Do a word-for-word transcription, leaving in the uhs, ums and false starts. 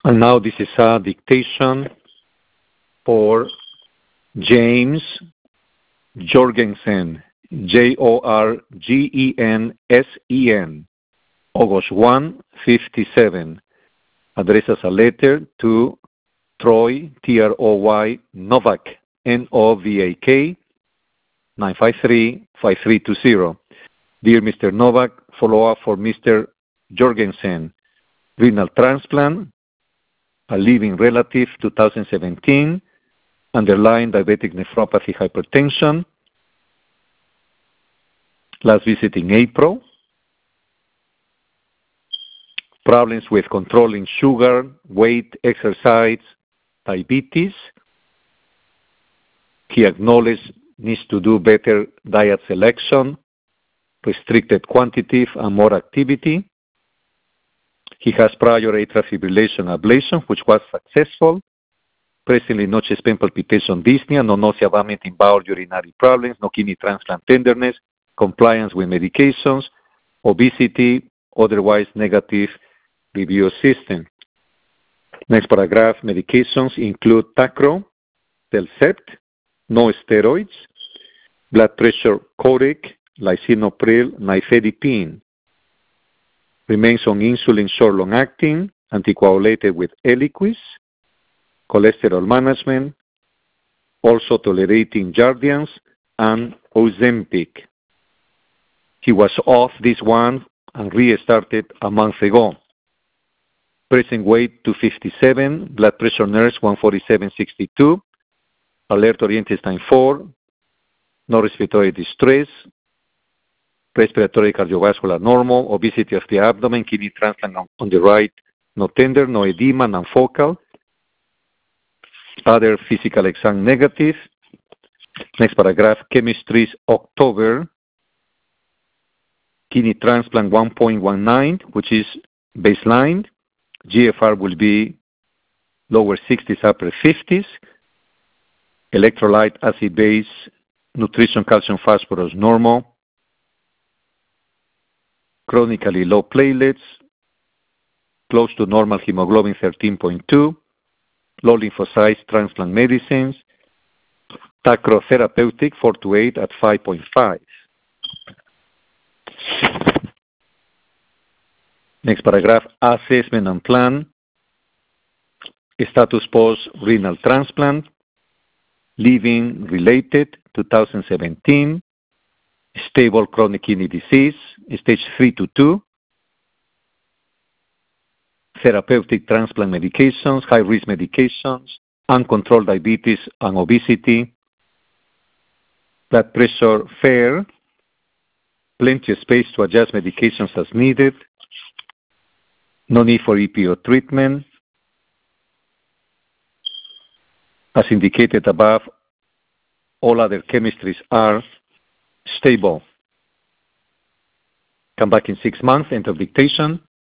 And now this is a dictation for James Jorgensen, J O R G E N S E N, August first, fifty-seven. Addresses a letter to Troy, T R O Y, Novak, N O V A K, nine five three, five three two zero. Dear Mister Novak, follow-up for Mister Jorgensen. Renal transplant, a living relative, two thousand seventeen, underlying diabetic nephropathy, hypertension. Last visit in April. Problems with controlling sugar, weight, exercise, diabetes. He acknowledged needs to do better diet selection, restricted quantity, and more activity. He has prior atrial fibrillation ablation, which was successful. Presently, no chest pain, palpitation, dyspnea, no nausea, vomiting, bowel, urinary problems, no kidney transplant tenderness, compliance with medications, obesity, otherwise negative review system. Next paragraph, medications include Tacro, Telcept, no steroids, blood pressure Coric, lisinopril, nifedipine. Remains on insulin short long-acting, anticoagulated with Eliquis, cholesterol management, also tolerating Jardiance and Ozempic. He was off this one and restarted a month ago. Present weight two fifty-seven, blood pressure nurse one forty-seven sixty-two, alert oriented time four, no respiratory distress, respiratory cardiovascular normal, obesity of the abdomen, kidney transplant on, on the right, no tender, no edema, non-focal. Other physical exam negative. Next paragraph, chemistries October, kidney transplant one point one nine, which is baseline. G F R will be lower sixties, upper fifties. Electrolyte, acid base, nutrition, calcium, phosphorus, normal. Chronically low platelets, close to normal hemoglobin thirteen point two, low lymphocytes, transplant medicines, Tacro therapeutic four to eight at five point five. Next paragraph, assessment and plan. Status post renal transplant, living related, two thousand seventeen, stable chronic kidney disease, stage three to two, therapeutic transplant medications, high-risk medications, uncontrolled diabetes and obesity, blood pressure fair, plenty of space to adjust medications as needed, no need for E P O treatment. As indicated above, all other chemistries are stable. Come back in six months, end of dictation.